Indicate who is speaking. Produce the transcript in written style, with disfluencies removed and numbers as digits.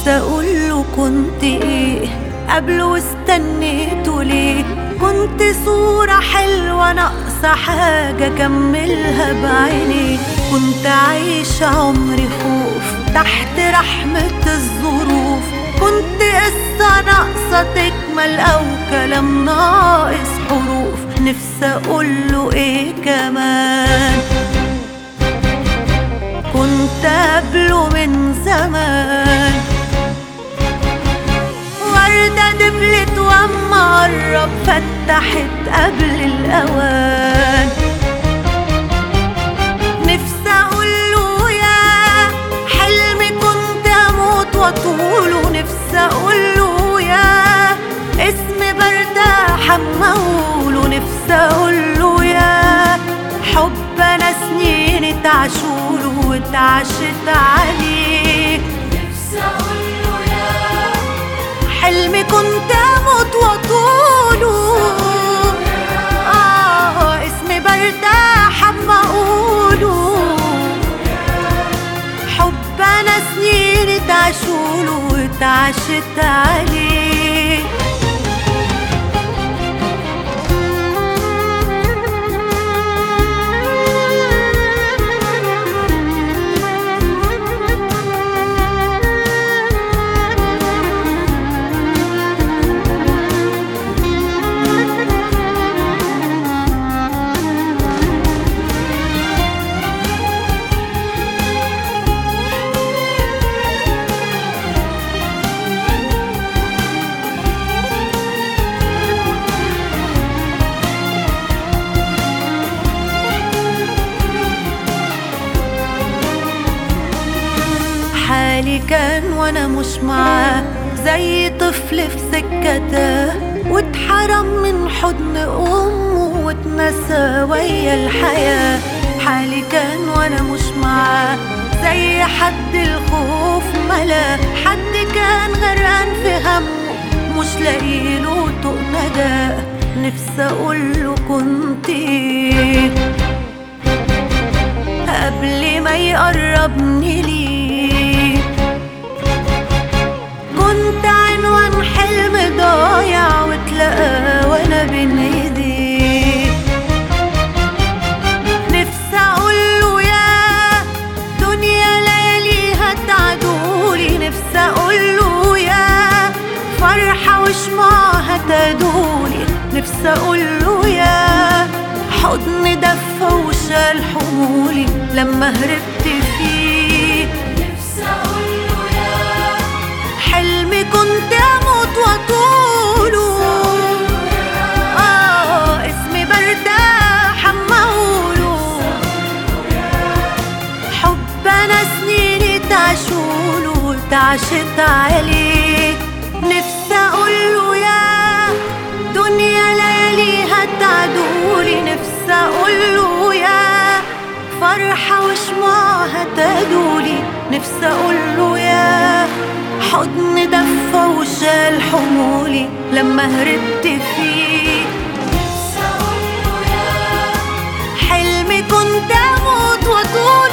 Speaker 1: نفسي اقوله كنت ايه قبله واستنيته ليه. كنت صورة حلوة ناقصة حاجة اكملها بعيني. كنت عايشة عمري خوف تحت رحمة الظروف. كنت قصة ناقصة تكمل او كلام ناقص حروف. نفسي اقوله ايه كمان كنت قبله من زمان. وردة دبلت واما قرب فتحت قبل الاوان. نفسي اقوله يا حلمي كنت اموت واطوله. نفسي اقوله يا اسم برتاح اما اقوله. نفسي اقوله يا حب انا سنين اتعشوله واتعشت عليه.
Speaker 2: نفسي اقوله يا
Speaker 1: حلمي كنت اموت واطوله. اسمي برتاح اما اقوله. حب انا سنين اتعشوله واتعشت عليه. حالي كان وانا مش معاه زي طفل في سكته. واتحرم من حضن امه واتنسى ويا الحياة. حالي كان وانا مش معاه زي حد الخوف ملا. حد كان غرقان في همه مش لاقيله طوق نجاة. نفسي اقوله كنت ايه قبل ما يقربني ليه. كنت عنوان حلم ضايع واتلقى وانا بين ايديه. نفسي اقوله يا دنيا لياليها تعدولي. نفسي اقوله يا فرحة وشمعها تدولي. نفسي اقوله يا حضن دفى وشال حمولي لما هربت فيه.
Speaker 2: نفسي اقوله يا
Speaker 1: حلمي كنت اموت واطوله. اسمي برتاح اما اقوله. حب انا سنين اتعشوله واتعشت عليه. نفسي اقوله يا دنيا لياليها تعدولي. نفسي اقوله يا فرحة وشمعها تدولي. نفسي اقوله يا حضن دفى وشال حمولي لما هربت فيه.
Speaker 2: نفسي اقوله يا
Speaker 1: حلمي كنت اموت واطول.